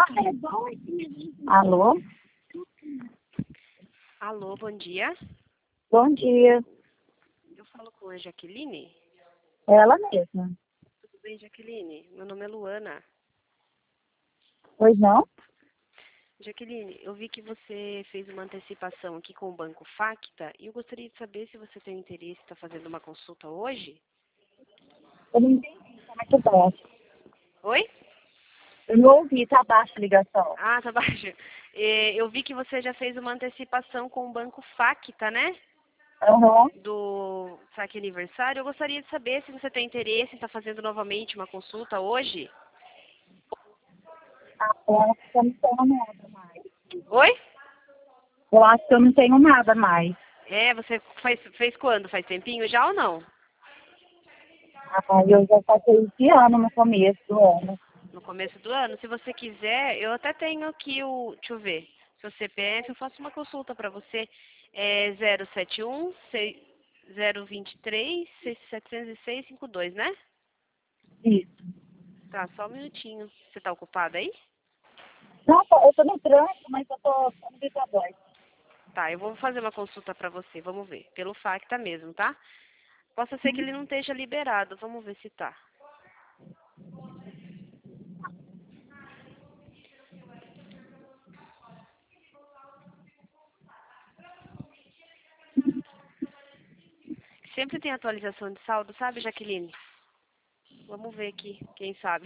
Alô? Alô, bom dia. Bom dia. Eu falo com a Jaqueline. Ela mesma. Tudo bem, Jaqueline? Meu nome é Luana. Pois não? Jaqueline, eu vi que você fez uma antecipação aqui com o Banco Facta e eu gostaria de saber se você tem interesse em estar fazendo uma consulta hoje. Eu não entendi. Como é que tá? Oi? Eu não ouvi, tá baixa a ligação. Ah, tá baixo. Eu vi que você já fez uma antecipação com o Banco Facta, né? Aham. Do saque aniversário. Eu gostaria de saber se você tem interesse em estar fazendo novamente uma consulta hoje. Eu acho que eu não tenho nada mais. Oi? Eu acho que eu não tenho nada mais. Você fez quando? Faz tempinho já ou não? Eu já passei esse ano, no começo do ano. No começo do ano. Se você quiser, eu até tenho aqui o... Deixa eu ver. Seu CPF, eu faço uma consulta para você. É 071 023 706 52, né? Isso. Tá, só um minutinho. Você tá ocupada aí? Não, eu tô no trânsito, mas eu tô no Visador. Tá, eu vou fazer uma consulta para você. Vamos ver. Pelo Facta mesmo, tá? Possa ser que ele não esteja liberado. Vamos ver se tá. Sempre tem atualização de saldo, sabe, Jaqueline? Vamos ver aqui, quem sabe.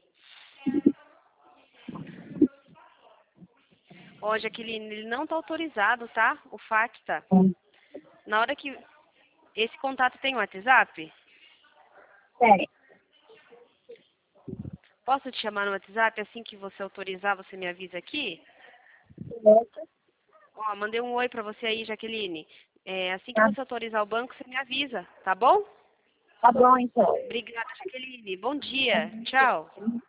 Ó, Jaqueline, ele não está autorizado, tá? O Facta. Na hora que... Esse contato tem WhatsApp? Tem. Posso te chamar no WhatsApp? Assim que você autorizar, você me avisa aqui? Ó, mandei um oi pra você aí, Jaqueline. Assim que Tá, você autorizar o banco, você me avisa, tá bom? tá bom, então. Obrigada, Jaqueline. Bom dia. Tchau.